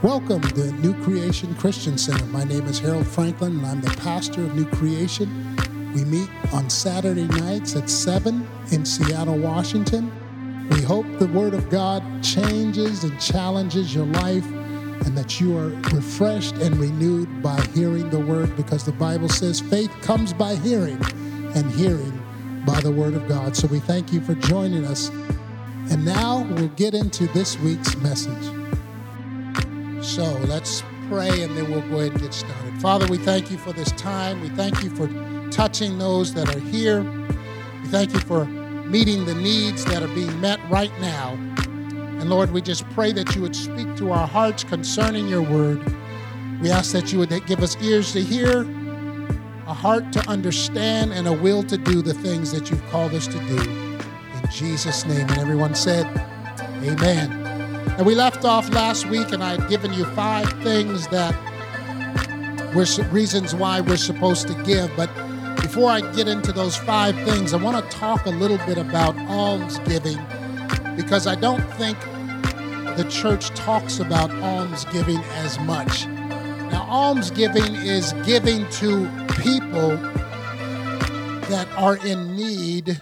Welcome to New Creation Christian Center. My name is Harold Franklin, and I'm the pastor of New Creation. We meet on Saturday nights at 7 in Seattle, Washington. We hope the Word of God changes and challenges your life and that you are refreshed and renewed by hearing the Word, because the Bible says faith comes by hearing and hearing by the Word of God. So we thank you for joining us. And now we'll get into this week's message. So let's pray and then we'll go ahead and get started. Father, we thank you for this time. We thank you for touching those that are here. We thank you for meeting the needs that are being met right now. And Lord, we just pray that you would speak to our hearts concerning your word. We ask that you would give us ears to hear, a heart to understand, and a will to do the things that you've called us to do. In Jesus' name. And everyone said, amen. And we left off last week, and I had given you 5 things that were reasons why we're supposed to give. But before I get into those 5 things, I want to talk a little bit about almsgiving, because I don't think the church talks about almsgiving as much. Now, almsgiving is giving to people that are in need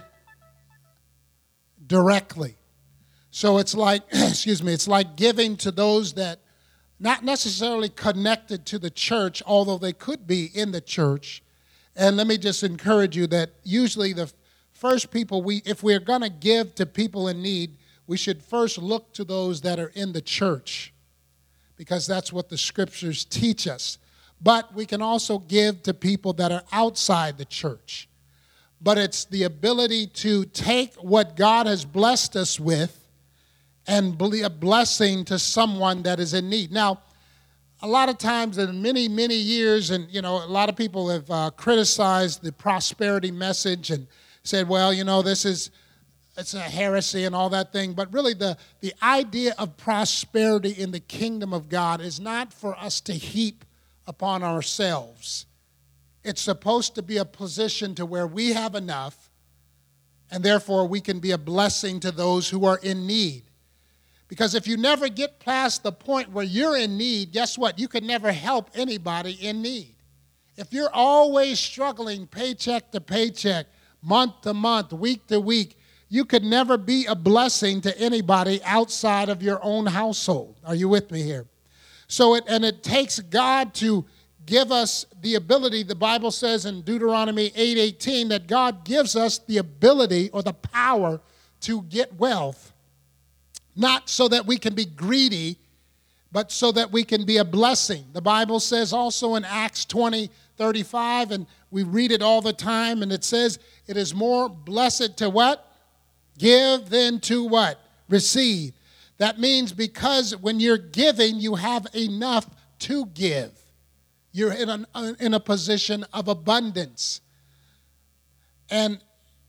directly. So it's like, it's like giving to those that not necessarily connected to the church, although they could be in the church. And let me just encourage you that usually the first people if we're going to give to people in need, we should first look to those that are in the church, because that's what the scriptures teach us. But we can also give to people that are outside the church. But it's the ability to take what God has blessed us with and be a blessing to someone that is in need. Now, a lot of times in many, many years, and, a lot of people have criticized the prosperity message and said, well, it's a heresy and all that thing. But really, the idea of prosperity in the kingdom of God is not for us to heap upon ourselves. It's supposed to be a position to where we have enough, and therefore we can be a blessing to those who are in need. Because if you never get past the point where you're in need, guess what? You can never help anybody in need. If you're always struggling paycheck to paycheck, month to month, week to week, you could never be a blessing to anybody outside of your own household. Are you with me here? So it takes God to give us the ability. The Bible says in Deuteronomy 8:18 that God gives us the ability or the power to get wealth. Not so that we can be greedy, but so that we can be a blessing. The Bible says also in Acts 20:35, and we read it all the time, and it says, it is more blessed to what? Give than to what? Receive. That means because when you're giving, you have enough to give. You're in a position of abundance. And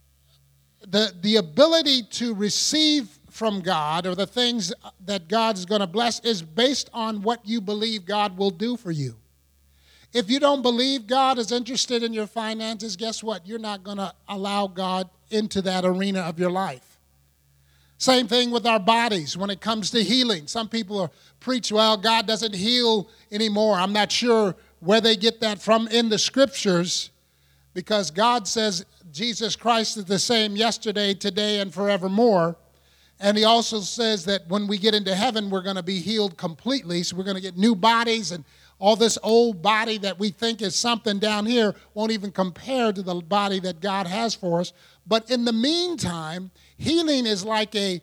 the ability to receive from God, or the things that God is going to bless, is based on what you believe God will do for you. If you don't believe God is interested in your finances, guess what? You're not going to allow God into that arena of your life. Same thing with our bodies when it comes to healing. Some people preach, well, God doesn't heal anymore. I'm not sure where they get that from in the scriptures, because God says Jesus Christ is the same yesterday, today, and forevermore. And he also says that when we get into heaven, we're going to be healed completely. So we're going to get new bodies, and all this old body that we think is something down here won't even compare to the body that God has for us. But in the meantime, healing is like a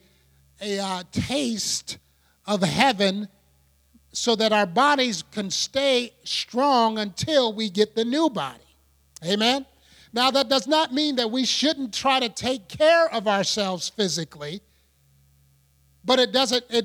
taste of heaven, so that our bodies can stay strong until we get the new body. Amen? Now, that does not mean that we shouldn't try to take care of ourselves physically. But it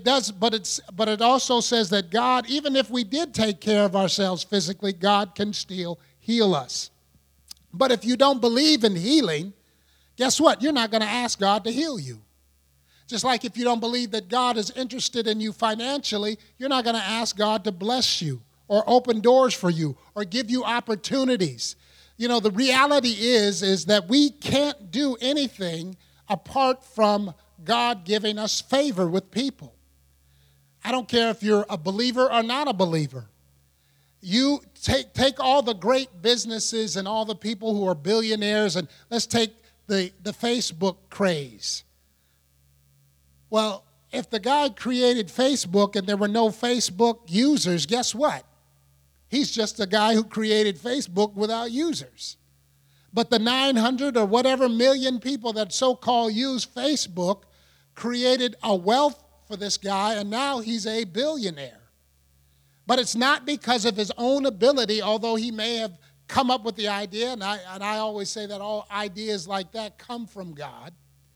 also says that God, even if we did take care of ourselves physically, God can still heal us. But if you don't believe in healing, guess what? You're not going to ask God to heal you. Just like if you don't believe that God is interested in you financially, you're not going to ask God to bless you or open doors for you or give you opportunities. The reality is that we can't do anything apart from God giving us favor with people. I don't care if you're a believer or not a believer. You take all the great businesses and all the people who are billionaires, and let's take the Facebook craze. Well, if the guy created Facebook and there were no Facebook users, guess what? He's just a guy who created Facebook without users. But the 900 or whatever million people that so-called use Facebook created a wealth for this guy, and now he's a billionaire. But it's not because of his own ability, although he may have come up with the idea, and I always say that all ideas like that come from God.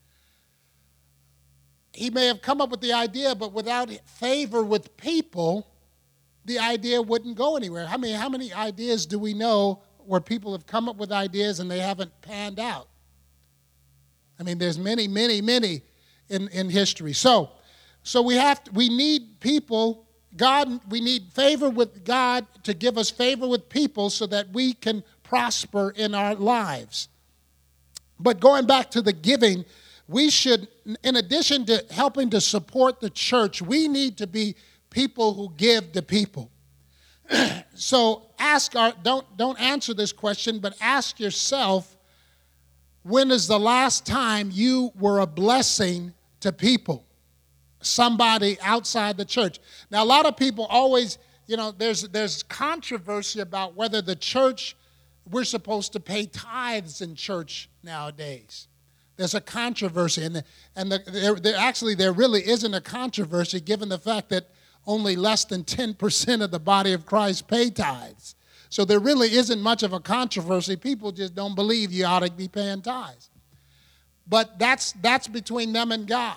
He may have come up with the idea, but without favor with people, the idea wouldn't go anywhere. How many ideas do we know where people have come up with ideas and they haven't panned out? I mean, there's many, many, many in history. So we need people, we need favor with God to give us favor with people so that we can prosper in our lives. But going back to the giving, we should, in addition to helping to support the church, we need to be people who give to people. So don't answer this question, but ask yourself, when is the last time you were a blessing to people? Somebody outside the church. Now, a lot of people always, there's controversy about whether the church, we're supposed to pay tithes in church nowadays. There's a controversy, and there really isn't a controversy given the fact that only less than 10% of the body of Christ pay tithes. So there really isn't much of a controversy. People just don't believe you ought to be paying tithes. But that's between them and God.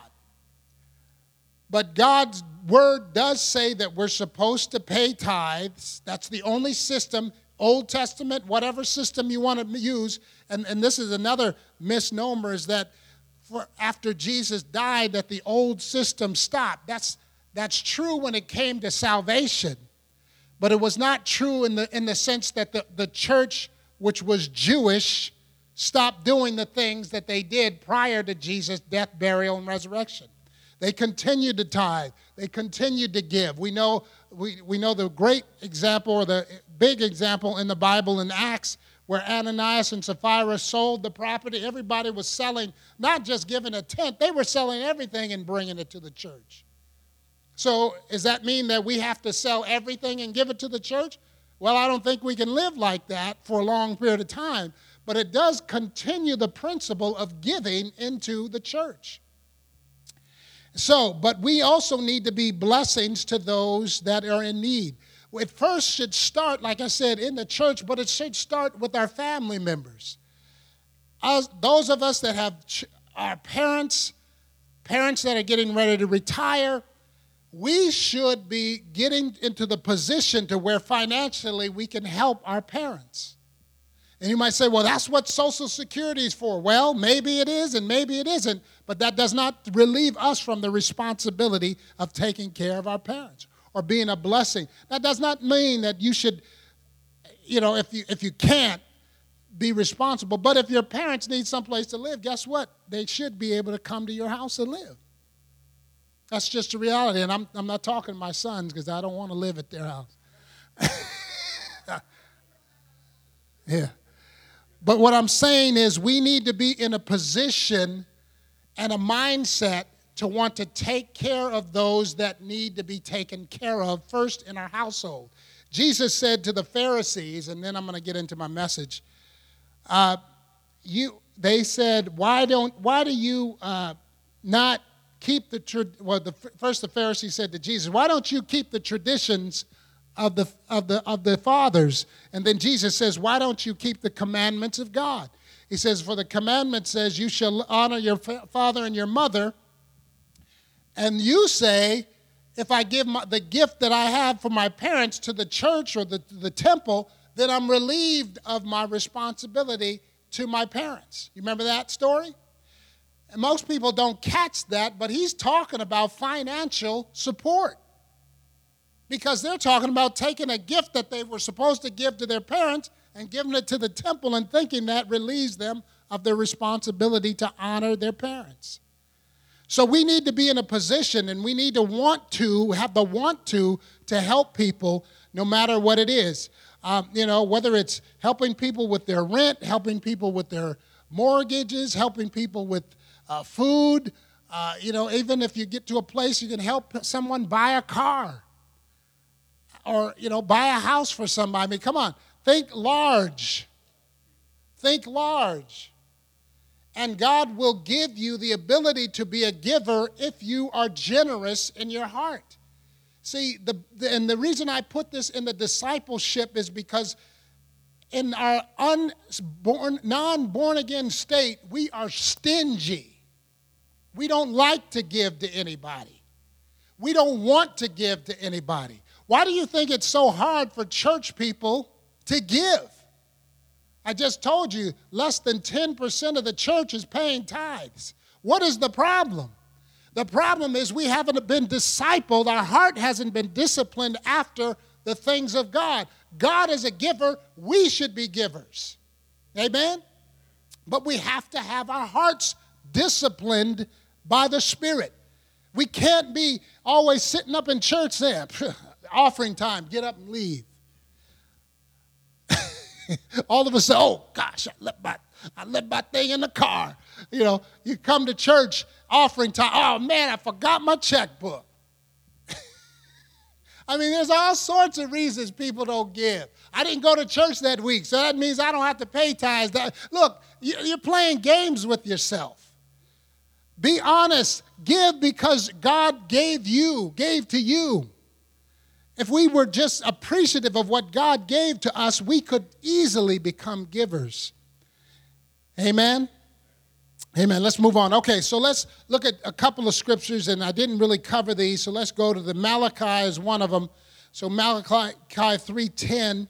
But God's word does say that we're supposed to pay tithes. That's the only system, Old Testament, whatever system you want to use. And this is another misnomer, is that after Jesus died, that the old system stopped. That's true when it came to salvation. But it was not true in the sense that the church, which was Jewish, stopped doing the things that they did prior to Jesus' death, burial, and resurrection. They continued to tithe. They continued to give. We know the great example, or the big example in the Bible in Acts, where Ananias and Sapphira sold the property. Everybody was selling, not just giving a tenth. They were selling everything and bringing it to the church. So does that mean that we have to sell everything and give it to the church? Well, I don't think we can live like that for a long period of time. But it does continue the principle of giving into the church. So, but we also need to be blessings to those that are in need. It first should start, like I said, in the church, but it should start with our family members. Those of us that have our parents that are getting ready to retire, we should be getting into the position to where financially we can help our parents. And you might say, well, that's what Social Security is for. Well, maybe it is and maybe it isn't, but that does not relieve us from the responsibility of taking care of our parents or being a blessing. That does not mean that you should, if you can't, be responsible. But if your parents need someplace to live, guess what? They should be able to come to your house and live. That's just the reality. And I'm not talking to my sons because I don't want to live at their house. Yeah. But what I'm saying is we need to be in a position and a mindset to want to take care of those that need to be taken care of first in our household. Jesus said to the Pharisees, and then I'm going to get into my message. They said, why do you not keep first the Pharisees said to Jesus, why don't you keep the traditions of the fathers? And then Jesus says, why don't you keep the commandments of God? He says, for the commandment says you shall honor your father and your mother. And you say, if I give the gift that I have for my parents to the church or the temple, then I'm relieved of my responsibility to my parents. You remember that story? And most people don't catch that, but he's talking about financial support. Because they're talking about taking a gift that they were supposed to give to their parents and giving it to the temple and thinking that relieves them of their responsibility to honor their parents. So we need to be in a position, and we need to have the want to help people no matter what it is. Whether it's helping people with their rent, helping people with their mortgages, helping people with food. Even if you get to a place you can help someone buy a car or, buy a house for somebody. I mean, come on, think large. Think large. And God will give you the ability to be a giver if you are generous in your heart. See, the reason I put this in the discipleship is because in our non-born-again state, we are stingy. We don't like to give to anybody. We don't want to give to anybody. Why do you think it's so hard for church people to give? I just told you, less than 10% of the church is paying tithes. What is the problem? The problem is we haven't been discipled. Our heart hasn't been disciplined after the things of God. God is a giver. We should be givers. Amen? But we have to have our hearts disciplined by the Spirit. We can't be always sitting up in church saying, offering time, get up and leave. All of us say, oh, gosh, I left my thing in the car. You come to church, offering time. Oh, man, I forgot my checkbook. I mean, there's all sorts of reasons people don't give. I didn't go to church that week, so that means I don't have to pay tithes. Look, you're playing games with yourself. Be honest. Give because God gave to you. If we were just appreciative of what God gave to us, we could easily become givers. Amen? Amen. Let's move on. Okay, so let's look at a couple of scriptures, and I didn't really cover these, so let's go to the Malachi is one of them. So Malachi 3:10.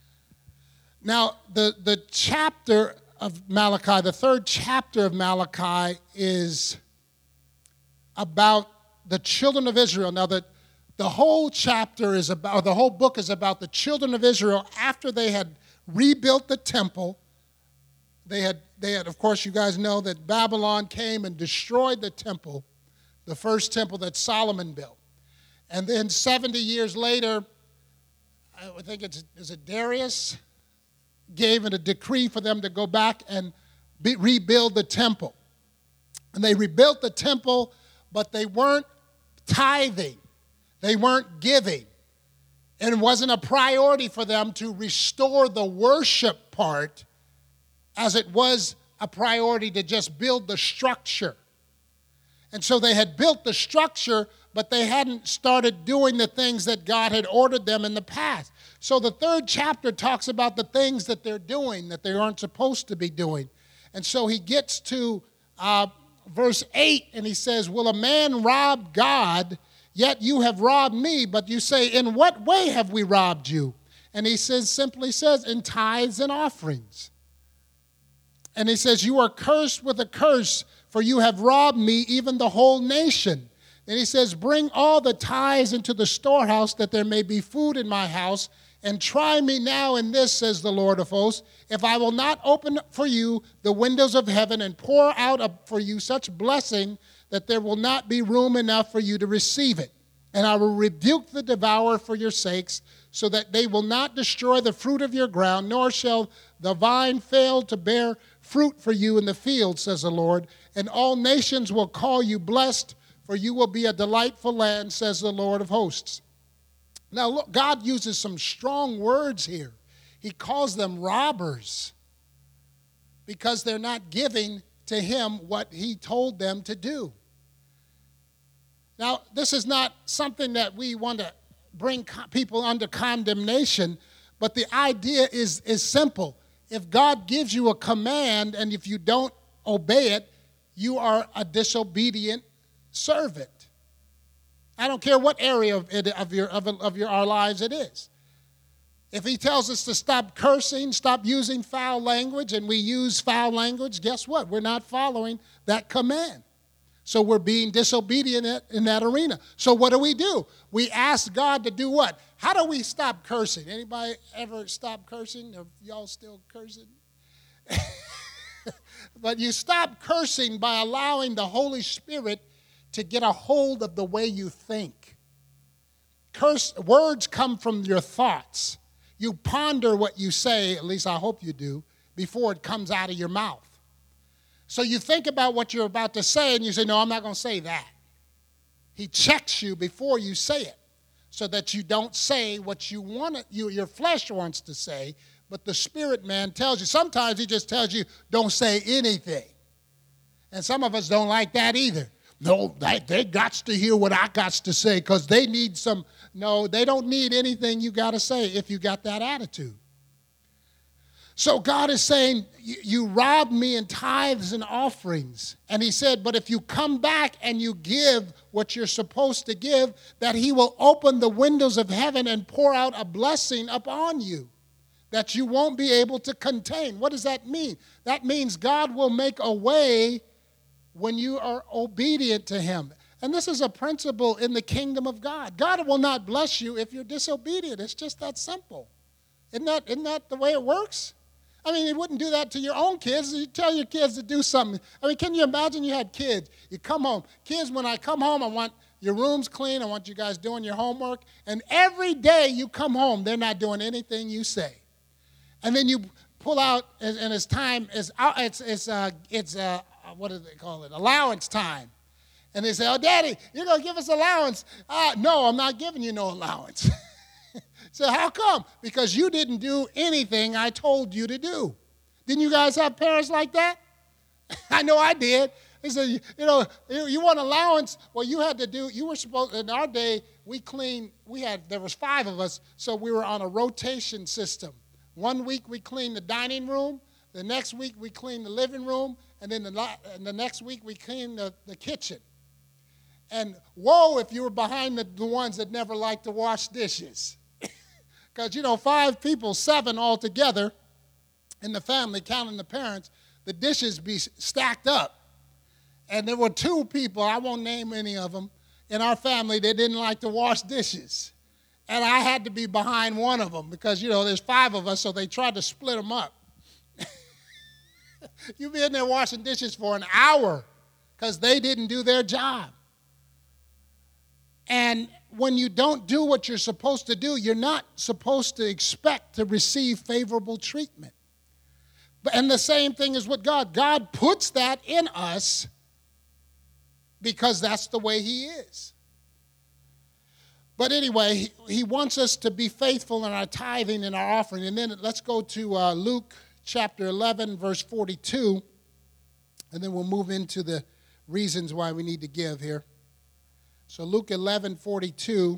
Now, the chapter of Malachi, the third chapter of Malachi is about the children of Israel. Now, the whole chapter is about, or the whole book is about the children of Israel after they had rebuilt the temple. They had, of course, you guys know that Babylon came and destroyed the temple, the first temple that Solomon built. And then 70 years later, I think is it Darius, gave it a decree for them to go back and rebuild the temple. And they rebuilt the temple, but they weren't tithing. They weren't giving. And it wasn't a priority for them to restore the worship part as it was a priority to just build the structure. And so they had built the structure, but they hadn't started doing the things that God had ordered them in the past. So the third chapter talks about the things that they're doing that they aren't supposed to be doing. And so he gets to verse 8, and he says, will a man rob God? Yet you have robbed me. But you say, in what way have we robbed you? And he simply says, in tithes and offerings. And he says, you are cursed with a curse, for you have robbed me, even the whole nation. Then he says, bring all the tithes into the storehouse, that there may be food in my house. And try me now in this, says the Lord of hosts, if I will not open for you the windows of heaven and pour out for you such blessing that there will not be room enough for you to receive it. And I will rebuke the devourer for your sakes, so that they will not destroy the fruit of your ground, nor shall the vine fail to bear fruit for you in the field, says the Lord. And all nations will call you blessed, for you will be a delightful land, says the Lord of hosts. Now, look, God uses some strong words here. He calls them robbers because they're not giving to him what he told them to do. Now, this is not something that we want to bring people under condemnation, but the idea is simple. If God gives you a command and if you don't obey it, you are a disobedient servant. I don't care what area of our lives it is. If he tells us to stop cursing, stop using foul language, and we use foul language, guess what? We're not following that command. So we're being disobedient in that arena. So what do? We ask God to do what? How do we stop cursing? Anybody ever stop cursing? Are y'all still cursing? But you stop cursing by allowing the Holy Spirit to get a hold of the way you think. Words come from your thoughts. You ponder what you say, at least I hope you do, before it comes out of your mouth. So you think about what you're about to say, and you say, no, I'm not going to say that. He checks you before you say it so that you don't say what your flesh wants to say, but the spirit man tells you. Sometimes he just tells you, don't say anything. And some of us don't like that either. No, they got to hear what I got to say because they need some. No, they don't need anything you got to say if you got that attitude. So God is saying, you robbed me in tithes and offerings. And he said, but if you come back and you give what you're supposed to give, that he will open the windows of heaven and pour out a blessing upon you that you won't be able to contain. What does that mean? That means God will make a way when you are obedient to him. And this is a principle in the kingdom of God. God will not bless you if you're disobedient. It's just that simple. Isn't that the way it works? I mean, you wouldn't do that to your own kids. You tell your kids to do something. I mean, can you imagine you had kids? You come home. Kids, when I come home, I want your rooms clean. I want you guys doing your homework. And every day you come home, they're not doing anything you say. And then you pull out, and it's time, what do they call it? Allowance time. And they say, oh, Daddy, you're going to give us allowance. No, I'm not giving you no allowance. So how come? Because you didn't do anything I told you to do. Didn't you guys have parents like that? I know I did. They said, you want allowance? Well, you were supposed, in our day, there was 5 of us, so we were on a rotation system. 1 week we cleaned the dining room, the next week we cleaned the living room, and then the next week we cleaned the kitchen. And woe if you were behind the ones that never liked to wash dishes. Because, 5 people, 7 altogether in the family, counting the parents, the dishes be stacked up. And there were 2 people, I won't name any of them, in our family that didn't like to wash dishes. And I had to be behind one of them because, there's 5 of us, so they tried to split them up. You'd be in there washing dishes for an hour because they didn't do their job. And when you don't do what you're supposed to do, you're not supposed to expect to receive favorable treatment. And the same thing is with God. God puts that in us because that's the way he is. But anyway, he wants us to be faithful in our tithing and our offering. And then let's go to Luke chapter 11, verse 42, and then we'll move into the reasons why we need to give here. So Luke 11:42,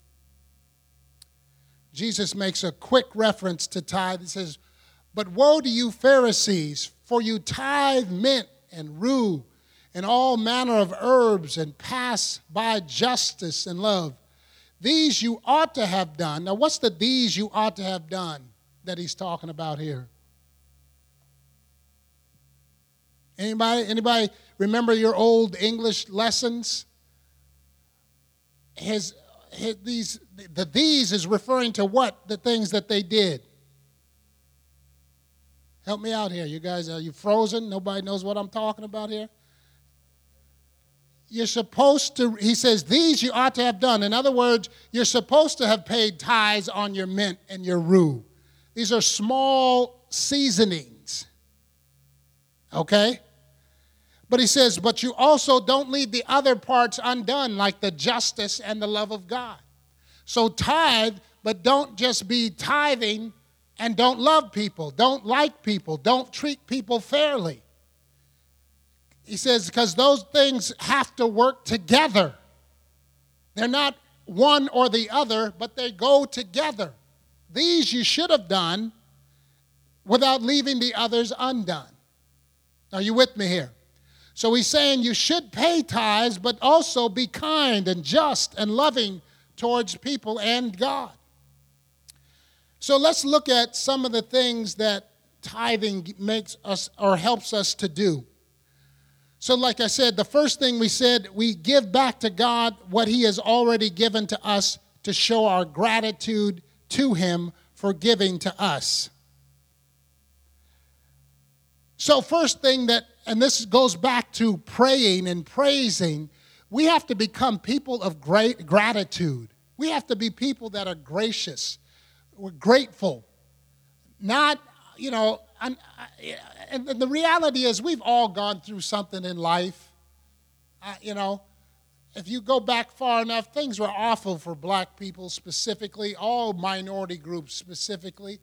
Jesus makes a quick reference to tithe. He says, but woe to you Pharisees, for you tithe mint and rue and all manner of herbs and pass by justice and love. These you ought to have done. Now what's the these you ought to have done that he's talking about here? Anybody remember your old English lessons? These is referring to what? The things that they did. Help me out here. You guys, are you frozen? Nobody knows what I'm talking about here? You're supposed to, he says, these you ought to have done. In other words, you're supposed to have paid tithes on your mint and your rue. These are small seasonings. Okay? But he says, but you also don't leave the other parts undone, like the justice and the love of God. So tithe, but don't just be tithing and don't love people, don't like people, don't treat people fairly. He says, because those things have to work together. They're not one or the other, but they go together. These you should have done without leaving the others undone. Are you with me here? So he's saying you should pay tithes, but also be kind and just and loving towards people and God. So let's look at some of the things that tithing makes us or helps us to do. So like I said, the first thing we said, we give back to God what he has already given to us to show our gratitude to him for giving to us. So first thing that, and this goes back to praying and praising, We have to become people of great gratitude. We have to be people that are gracious. We're grateful. Not, and the reality is we've all gone through something in life. If you go back far enough, things were awful for black people specifically, all minority groups specifically.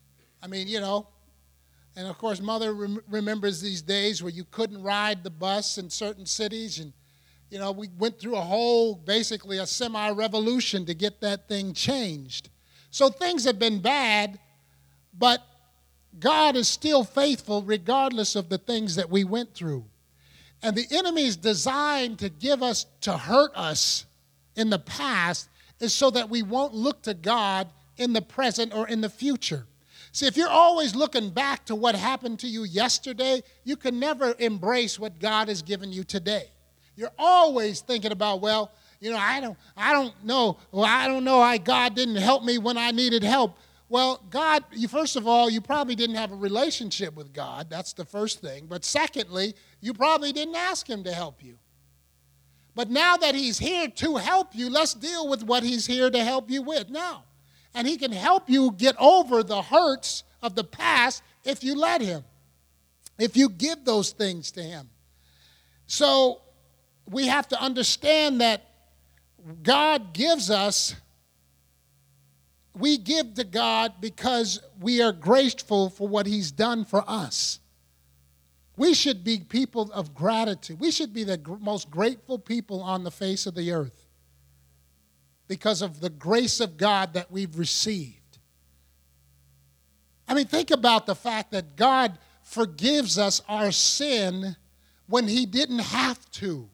And of course, Mother remembers these days where you couldn't ride the bus in certain cities. And, we went through basically a semi-revolution to get that thing changed. So things have been bad, but God is still faithful regardless of the things that we went through. And the enemy's designed to hurt us in the past is so that we won't look to God in the present or in the future. See, if you're always looking back to what happened to you yesterday, you can never embrace what God has given you today. You're always thinking about, I don't know. Well, I don't know why God didn't help me when I needed help. Well, God, first of all, you probably didn't have a relationship with God. That's the first thing. But secondly, you probably didn't ask him to help you. But now that he's here to help you, let's deal with what he's here to help you with now. And he can help you get over the hurts of the past if you let him, if you give those things to him. So we have to understand that God gives us, we give to God because we are grateful for what he's done for us. We should be people of gratitude. We should be the most grateful people on the face of the earth because of the grace of God that we've received. Think about the fact that God forgives us our sin when he didn't have to.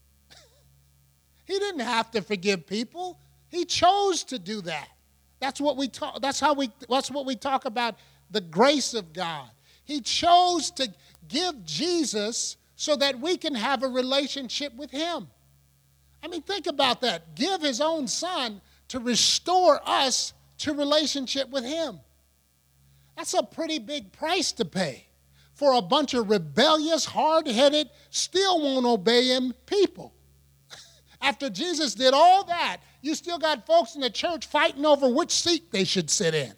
He didn't have to forgive people. He chose to do that. That's what we talk. That's what we talk about, the grace of God. He chose to give Jesus so that we can have a relationship with him. Think about that. Give his own son to restore us to relationship with him. That's a pretty big price to pay for a bunch of rebellious, hard-headed, still won't obey him people. After Jesus did all that, you still got folks in the church fighting over which seat they should sit in.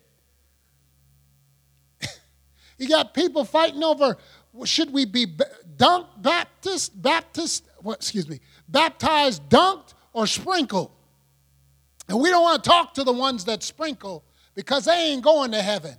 You got people fighting over, should we be baptized, dunked, or sprinkled? And we don't want to talk to the ones that sprinkle because they ain't going to heaven.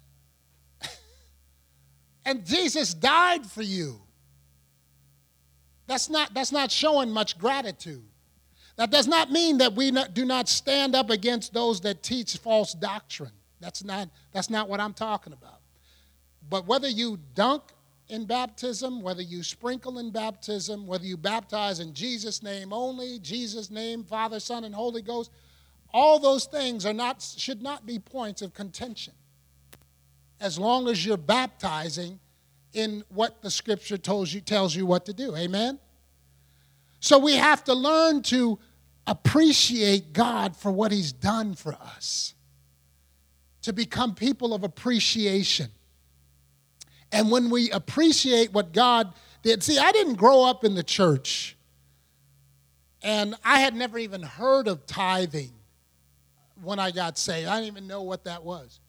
And Jesus died for you. That's not showing much gratitude. That does not mean that we do not stand up against those that teach false doctrine. That's not what I'm talking about. But whether you dunk in baptism, whether you sprinkle in baptism, whether you baptize in Jesus' name only, Jesus' name, Father, Son, and Holy Ghost, all those things should not be points of contention, as long as you're baptizing in what the Scripture tells you what to do. Amen? So we have to learn to appreciate God for what he's done for us, to become people of appreciation. And when we appreciate what God did, see, I didn't grow up in the church, and I had never even heard of tithing when I got saved. I didn't even know what that was.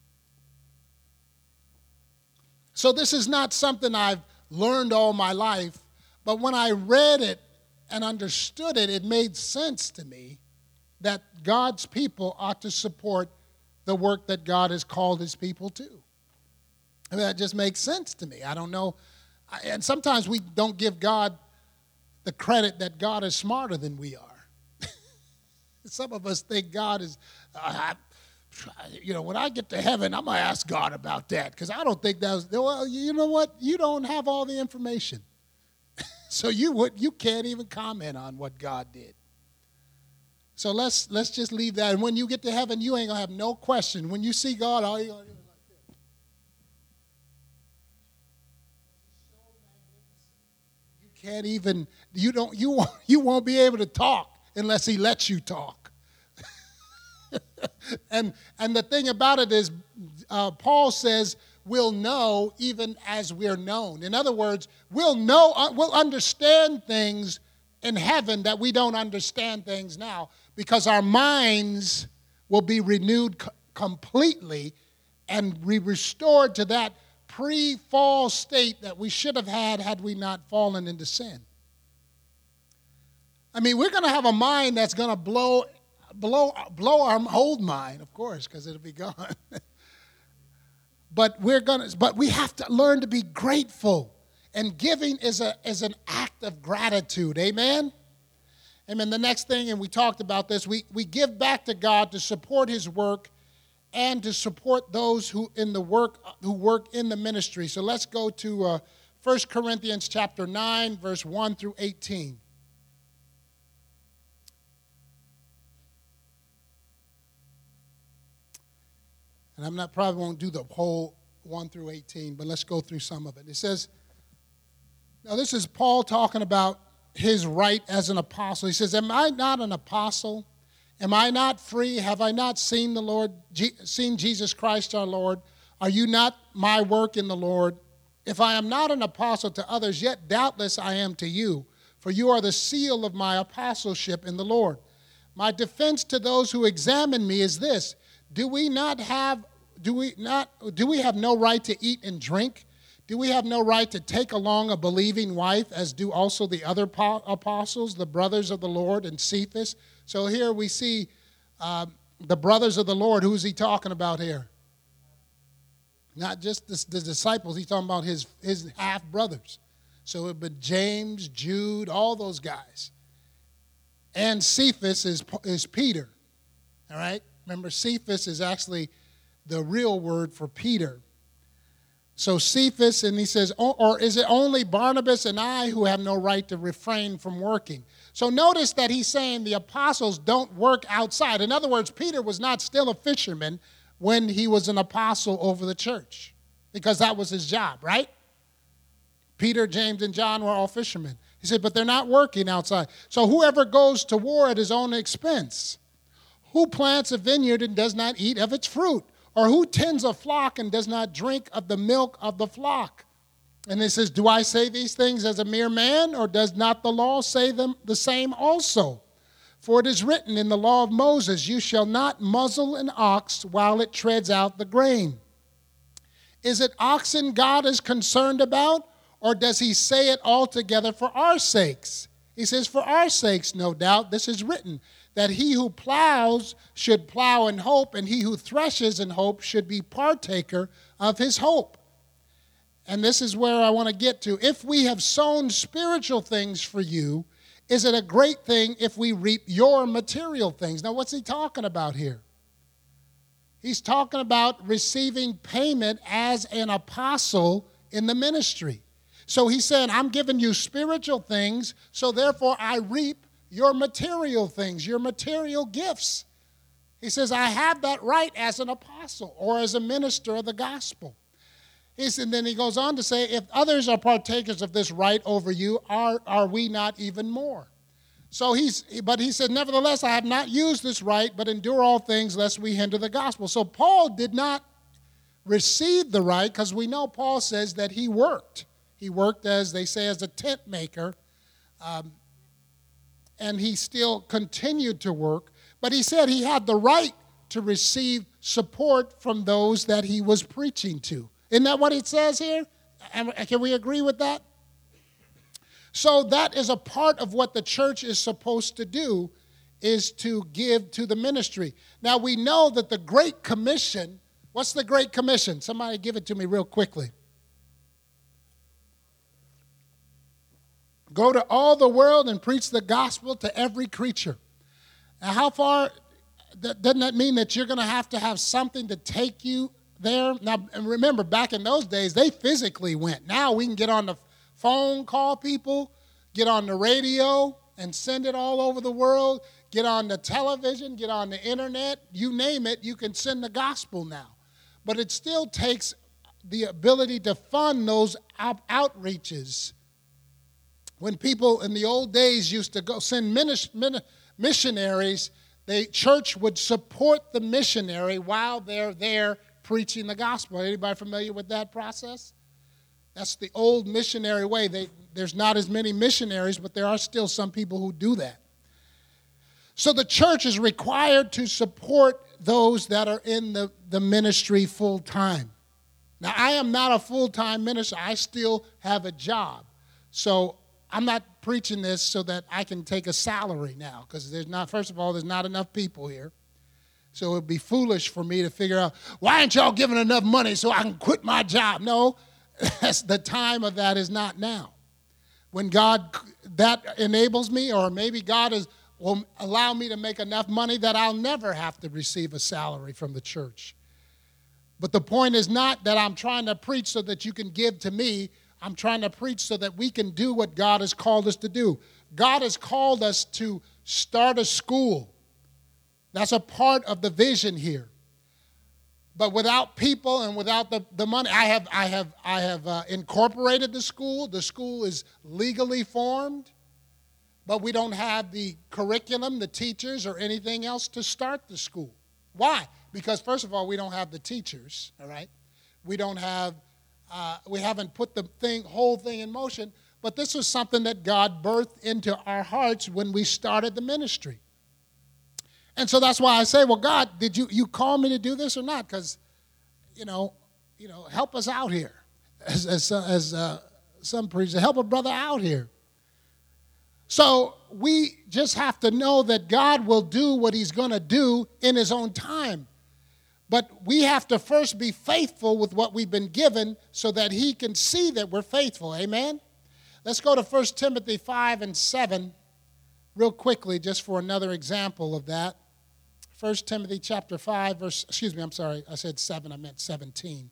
So this is not something I've learned all my life, but when I read it and understood it, it made sense to me that God's people ought to support the work that God has called his people to. That just makes sense to me. I don't know. And sometimes we don't give God the credit that God is smarter than we are. Some of us think God is, when I get to heaven, I'm going to ask God about that because I don't think that was, well, you know what? You don't have all the information. So you can't even comment on what God did. So let's just leave that. And when you get to heaven, you ain't going to have no question. When you see God, all you're going to do is like this. You can't even, you won't be able to talk unless he lets you talk. And the thing about it is, Paul says, we'll know even as we're known. In other words, we'll understand things in heaven that we don't understand things now, because our minds will be renewed completely and be restored to that pre-fall state that we should have had we not fallen into sin. I mean, we're going to have a mind that's going to blow our old mind, of course, because it'll be gone. But we have to learn to be grateful. And giving is an act of gratitude. Amen? Amen. The next thing, and we talked about this, we give back to God to support his work and to support those who work in the ministry. So let's go to 1 Corinthians chapter 9, verse 1 through 18. And probably won't do the whole 1 through 18, but let's go through some of it. It says, now this is Paul talking about his right as an apostle. He says, am I not an apostle? Am I not free? Have I not seen the Lord, seen Jesus Christ our Lord? Are you not my work in the Lord? If I am not an apostle to others, yet doubtless I am to you, for you are the seal of my apostleship in the Lord. My defense to those who examine me is this: Do we have no right to eat and drink? Do we have no right to take along a believing wife, as do also the other apostles, the brothers of the Lord, and Cephas? So here we see the brothers of the Lord. Who's he talking about here? Not just the disciples. He's talking about his half-brothers. So it would be James, Jude, all those guys. And Cephas is Peter. All right? Remember, Cephas is actually the real word for Peter. So Cephas, and he says, or is it only Barnabas and I who have no right to refrain from working? So notice that he's saying the apostles don't work outside. In other words, Peter was not still a fisherman when he was an apostle over the church, because that was his job, right? Peter, James, and John were all fishermen. He said, but they're not working outside. So whoever goes to war at his own expense, who plants a vineyard and does not eat of its fruit? Or who tends a flock and does not drink of the milk of the flock? And it says, do I say these things as a mere man, or does not the law say them the same also? For it is written in the law of Moses, you shall not muzzle an ox while it treads out the grain. Is it oxen God is concerned about, or does he say it altogether for our sakes? He says, for our sakes, no doubt, this is written, that he who plows should plow in hope, and he who threshes in hope should be partaker of his hope. And this is where I want to get to. If we have sown spiritual things for you, is it a great thing if we reap your material things? Now, what's he talking about here? He's talking about receiving payment as an apostle in the ministry. So he's saying, I'm giving you spiritual things, so therefore I reap your material things, your material gifts. He says, I have that right as an apostle or as a minister of the gospel. And then he goes on to say, if others are partakers of this right over you, are we not even more? But he said, nevertheless, I have not used this right, but endure all things lest we hinder the gospel. So Paul did not receive the right, because we know Paul says that he worked. He worked, as they say, as a tent maker, and he still continued to work. But he said he had the right to receive support from those that he was preaching to. Isn't that what it says here? Can we agree with that? So that is a part of what the church is supposed to do, is to give to the ministry. Now we know that the Great Commission, what's the Great Commission? Somebody give it to me real quickly. Go to all the world and preach the gospel to every creature. Now, how far, doesn't that mean that you're going to have something to take you there? Now, and remember, back in those days, they physically went. Now we can get on the phone, call people, get on the radio, and send it all over the world, get on the television, get on the internet, you name it, you can send the gospel now. But it still takes the ability to fund those outreaches. When people in the old days used to go send missionaries, the church would support the missionary while they're there preaching the gospel. Anybody familiar with that process? That's the old missionary way. There's not as many missionaries, but there are still some people who do that. So the church is required to support those that are in the ministry full time. Now, I am not a full-time minister. I still have a job. So I'm not preaching this so that I can take a salary now, because first of all, there's not enough people here. So it would be foolish for me to figure out, why aren't y'all giving enough money so I can quit my job? No, the time of that is not now. When God, that enables me, or maybe God will allow me to make enough money that I'll never have to receive a salary from the church. But the point is not that I'm trying to preach so that you can give to me. I'm trying to preach so that we can do what God has called us to do. God has called us to start a school. That's a part of the vision here. But without people and without the money, I have incorporated the school. The school is legally formed, but we don't have the curriculum, the teachers, or anything else to start the school. Why? Because first of all, we don't have the teachers, all right? We haven't put the whole thing in motion, but this was something that God birthed into our hearts when we started the ministry. And so that's why I say, well, God, did you call me to do this or not? Because, help us out here. As some preachers, help a brother out here. So we just have to know that God will do what he's going to do in his own time. But we have to first be faithful with what we've been given so that he can see that we're faithful. Amen? Let's go to 1 Timothy 5 and 7 real quickly, just for another example of that. 1 Timothy chapter 5, I said 7, I meant 17.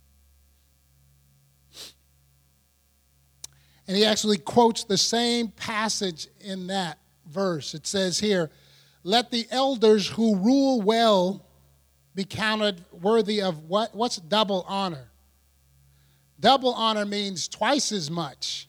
And he actually quotes the same passage in that verse. It says here, let the elders who rule well be counted worthy of what? What's double honor? Double honor means twice as much.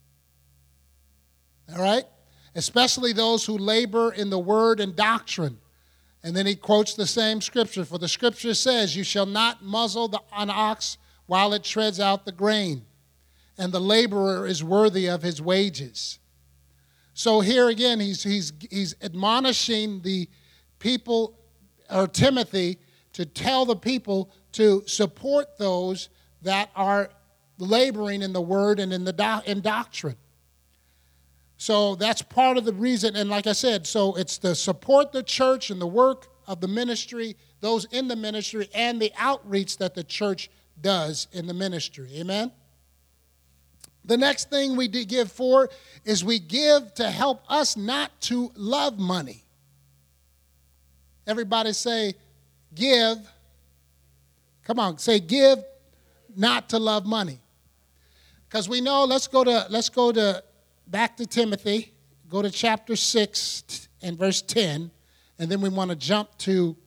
All right? Especially those who labor in the word and doctrine. And then he quotes the same scripture. For the scripture says, you shall not muzzle an ox while it treads out the grain, and the laborer is worthy of his wages. So here again, he's admonishing the people, or Timothy, to tell the people to support those that are laboring in the word and in doctrine. So that's part of the reason, and like I said, so it's to support the church and the work of the ministry, those in the ministry, and the outreach that the church does in the ministry. Amen? The next thing we give for is we give to help us not to love money. Everybody say, give. Come on, say give not to love money. Because we know, let's go to back to Timothy, go to chapter 6 and verse 10, and then we want to jump to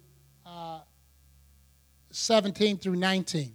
17 through 19.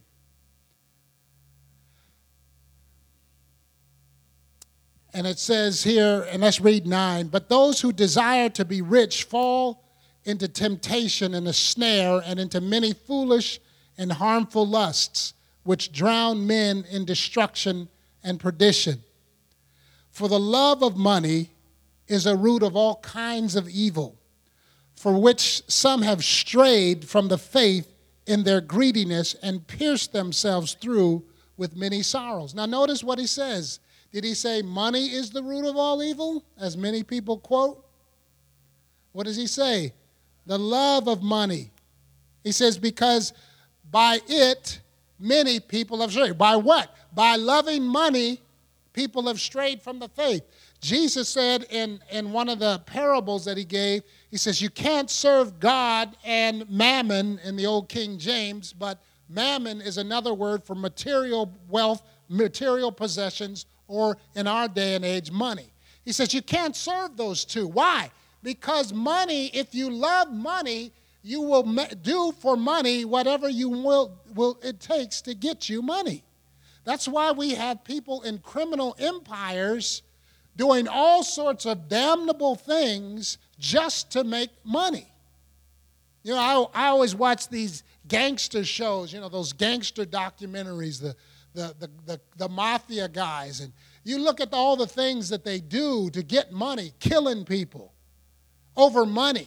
And it says here, and let's read 9, but those who desire to be rich fall into temptation and a snare and into many foolish and harmful lusts, which drown men in destruction and perdition. For the love of money is a root of all kinds of evil, for which some have strayed from the faith in their greediness and pierced themselves through with many sorrows. Now notice what he says. Did he say money is the root of all evil, as many people quote? What does he say? The love of money. He says, because by it, many people have strayed. By what? By loving money, people have strayed from the faith. Jesus said in one of the parables that he gave, he says, you can't serve God and mammon in the old King James, but mammon is another word for material wealth, material possessions, or in our day and age, money. He says you can't serve those two. Why? Because money, if you love money, you will do for money whatever you will it takes to get you money. That's why we have people in criminal empires doing all sorts of damnable things just to make money. You know, I always watch these gangster shows, you know, those gangster documentaries, the mafia guys, and you look at all the things that they do to get money, killing people over money.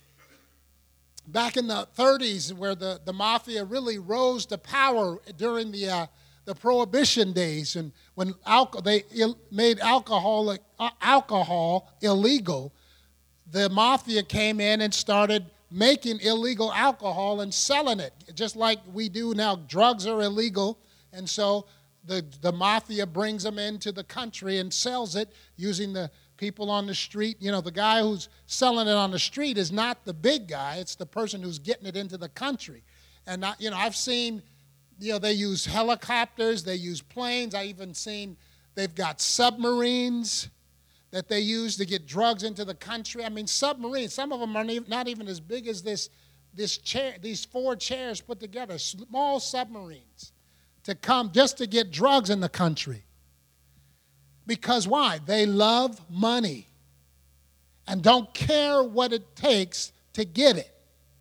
Back in the 30s, where the mafia really rose to power during the Prohibition days, and when they made alcohol illegal, the mafia came in and started making illegal alcohol and selling it, just like we do now. Drugs are illegal, and so the mafia brings them into the country and sells it using the people on the street. You know, the guy who's selling it on the street is not the big guy. It's the person who's getting it into the country. And, I've seen, they use helicopters, they use planes. I even seen they've got submarines that they use to get drugs into the country. I mean, submarines, some of them are not even as big as this chair, these 4 chairs put together, small submarines to come just to get drugs in the country. Because why? They love money and don't care what it takes to get it.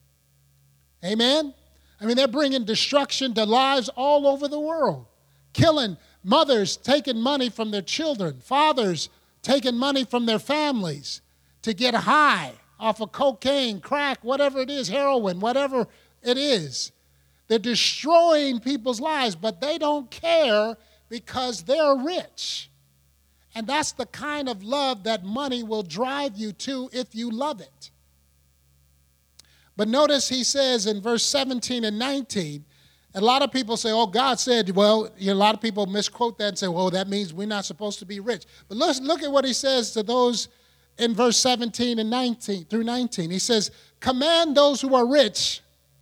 Amen? I mean, they're bringing destruction to lives all over the world, killing mothers, taking money from their children, fathers taking money from their families to get high off of cocaine, crack, whatever it is, heroin, whatever it is. They're destroying people's lives, but they don't care because they're rich. And that's the kind of love that money will drive you to if you love it. But notice he says in verse 17 and 19, a lot of people say, oh, God said, well, a lot of people misquote that and say, well, that means we're not supposed to be rich. But look at what he says to those in verse 17 and 19 through 19. He says, command those who are rich.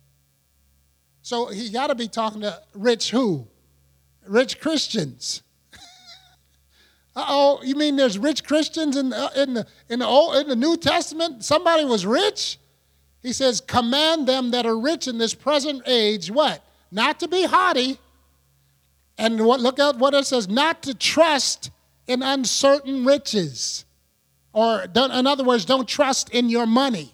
So he got to be talking to rich who? Rich Christians. Uh-oh, you mean there's rich Christians in the New Testament? Somebody was rich? He says, command them that are rich in this present age, what? Not to be haughty. And look at what it says, not to trust in uncertain riches. Or in other words, don't trust in your money.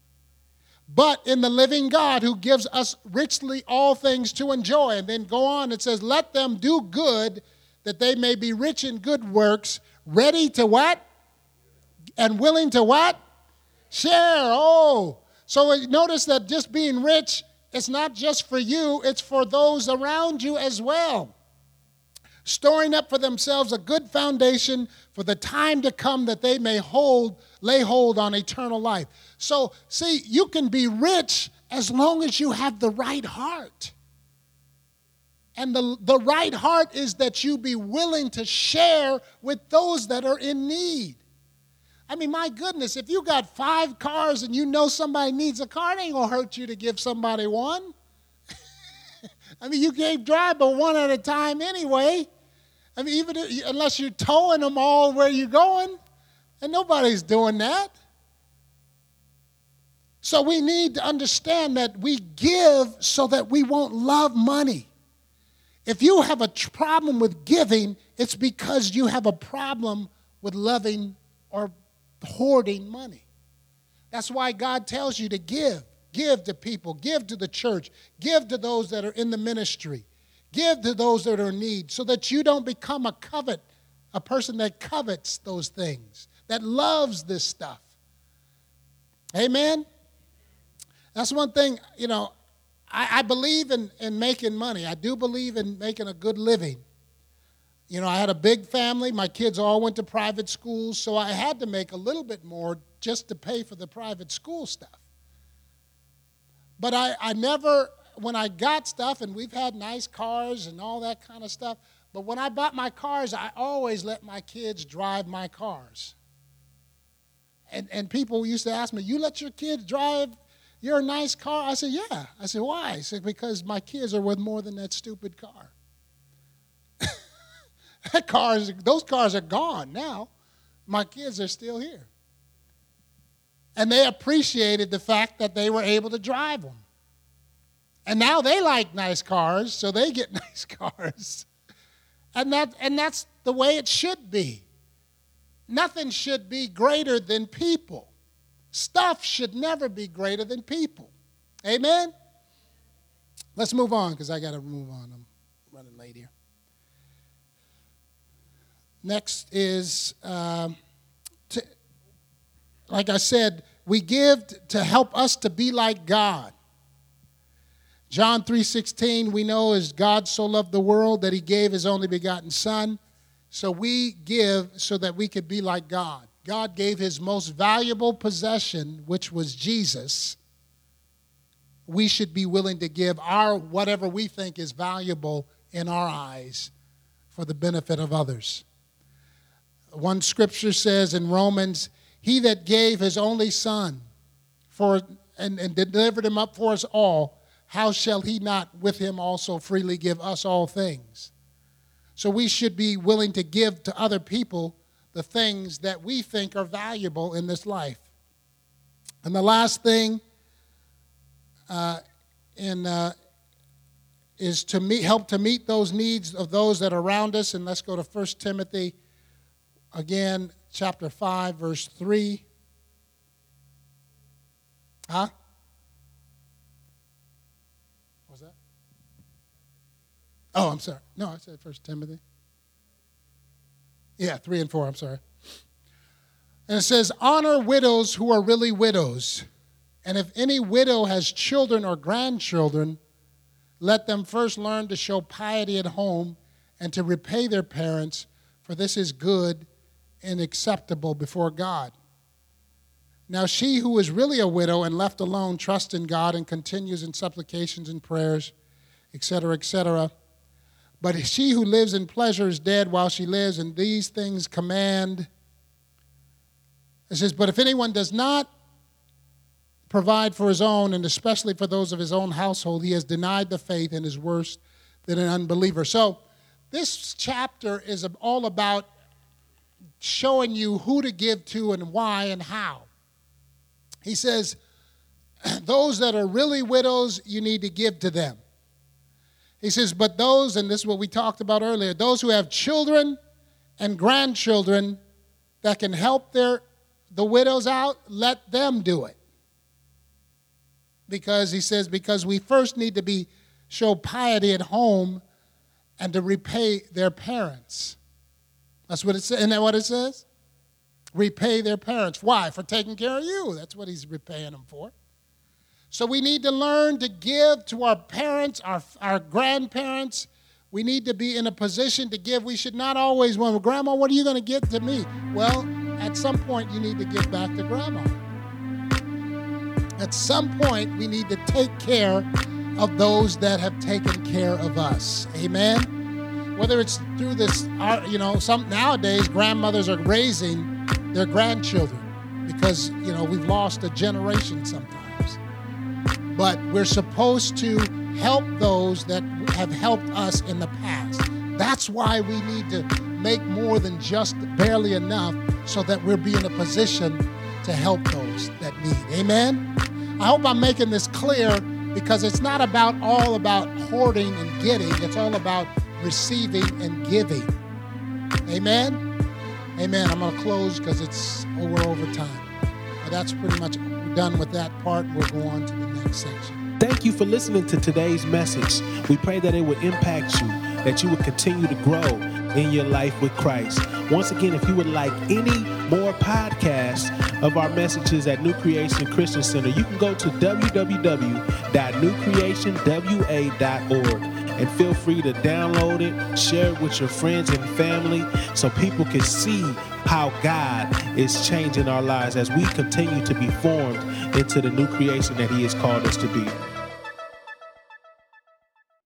But in the living God who gives us richly all things to enjoy. And then go on, it says, let them do good, that they may be rich in good works, ready to what? And willing to what? Share. Oh, so notice that just being rich, it's not just for you, it's for those around you as well. Storing up for themselves a good foundation for the time to come that they may lay hold on eternal life. So, see, you can be rich as long as you have the right heart. And the right heart is that you be willing to share with those that are in need. I mean, my goodness, if you got 5 cars and you know somebody needs a car, it ain't going to hurt you to give somebody one. I mean, you can't drive but one at a time anyway. I mean, even unless you're towing them all where you're going, and nobody's doing that. So we need to understand that we give so that we won't love money. If you have a problem with giving, it's because you have a problem with loving or hoarding money. That's why God tells you to give. Give to people. Give to the church. Give to those that are in the ministry. Give to those that are in need so that you don't become a person that covets those things, that loves this stuff. Amen? That's one thing, I believe in making money. I do believe in making a good living. I had a big family. My kids all went to private schools, so I had to make a little bit more just to pay for the private school stuff. But I never, when I got stuff, and we've had nice cars and all that kind of stuff, but when I bought my cars, I always let my kids drive my cars. And people used to ask me, you let your kids drive your nice car? I said, yeah. I said, why? I said, because my kids are worth more than that stupid car. Those cars are gone now. My kids are still here. And they appreciated the fact that they were able to drive them. And now they like nice cars, so they get nice cars. And that's the way it should be. Nothing should be greater than people. Stuff should never be greater than people. Amen? Let's move on, because I got to move on. I'm running late here. Next is, like I said, we give to help us to be like God. John 3:16, we know, is God so loved the world that he gave his only begotten Son. So we give so that we could be like God. God gave his most valuable possession, which was Jesus. We should be willing to give our whatever we think is valuable in our eyes for the benefit of others. One scripture says in Romans, he that gave his only Son and delivered him up for us all, how shall he not with him also freely give us all things? So we should be willing to give to other people the things that we think are valuable in this life. And the last thing is to help to meet those needs of those that are around us. And let's go to 1 Timothy, again, chapter 5, verse 3. What was that? Oh, I'm sorry. No, I said 1 Timothy. Yeah, 3 and 4, I'm sorry. And it says, honor widows who are really widows. And if any widow has children or grandchildren, let them first learn to show piety at home and to repay their parents, for this is good and acceptable before God. Now she who is really a widow and left alone trusts in God and continues in supplications and prayers, etc., etc. But she who lives in pleasure is dead while she lives, and these things command. It says, but if anyone does not provide for his own, and especially for those of his own household, he has denied the faith and is worse than an unbeliever. So this chapter is all about showing you who to give to and why and how. He says, those that are really widows, you need to give to them. He says, but those, and this is what we talked about earlier, those who have children and grandchildren that can help the widows out, let them do it. Because he says, because we first need to show piety at home and to repay their parents. That's what it says. Isn't that what it says? Repay their parents. Why? For taking care of you. That's what he's repaying them for. So we need to learn to give to our parents, our grandparents. We need to be in a position to give. We should not always wonder, Grandma, what are you going to give to me? Well, at some point, you need to give back to Grandma. At some point, we need to take care of those that have taken care of us. Amen? Whether it's through this, nowadays, grandmothers are raising their grandchildren because, we've lost a generation sometimes. But we're supposed to help those that have helped us in the past. That's why we need to make more than just barely enough so that we'll be in a position to help those that need. Amen? I hope I'm making this clear because it's not all about hoarding and getting. It's all about receiving and giving. Amen? Amen. I'm going to close because we're over time. But that's pretty much done with that part. We'll go on to the next section. Thank you for listening to today's message. We pray that it would impact you, that you would continue to grow in your life with Christ. Once again, if you would like any more podcasts of our messages at New Creation Christian Center, you can go to www.newcreationwa.org and feel free to download it, share it with your friends and family so people can see how God is changing our lives as we continue to be formed into the new creation that He has called us to be.